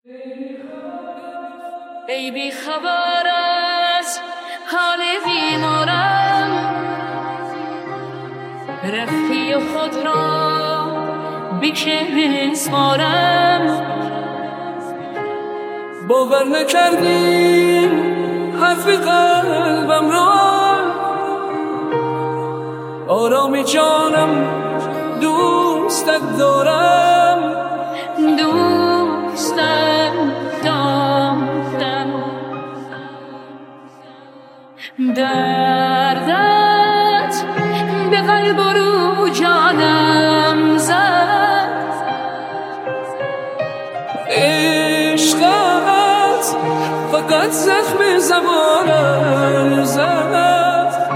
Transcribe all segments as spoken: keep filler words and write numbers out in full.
ای بی خبر از حال بیمارم، رفتی و خود را بی‌کسوارم. باور نکردی حرف قلبم را، آرامی جانم دوستت دارم، دوستت دارم. دردت به قلب و رو جانم زد، عشقت فقط زخم زبانم زد.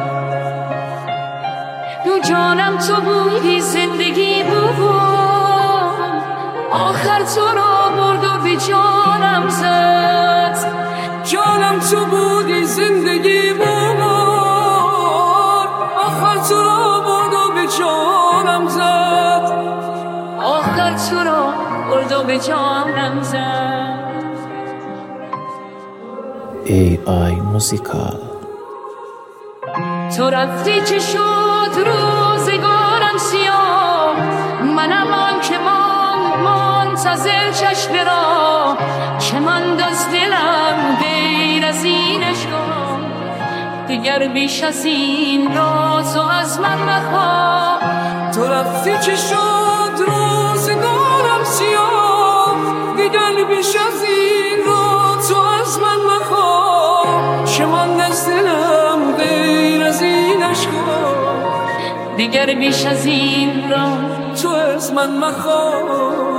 دو جانم تو بودی، زندگی بود، آخر تو را برد و به جانم زد. جانم تو بودی، زندگی بود، آخر تو را برد و به جانم زد. آخر تو را برد و به جانم زد. ای آی موزیکال. تو رفتی چه شد روزگارم سیاه، منم آن که مان منتظر چشم را، که ماند از دلم غیر از این عشقا. دیگر بیش از این را تو از من مخواه. تو رفتی چه شد روزگارم سیاه، دیگر بیش از این را تو از من مخواه. که ماند از دلم غیر از این عشقا. دیگر بیش از این را تو از من مخواه.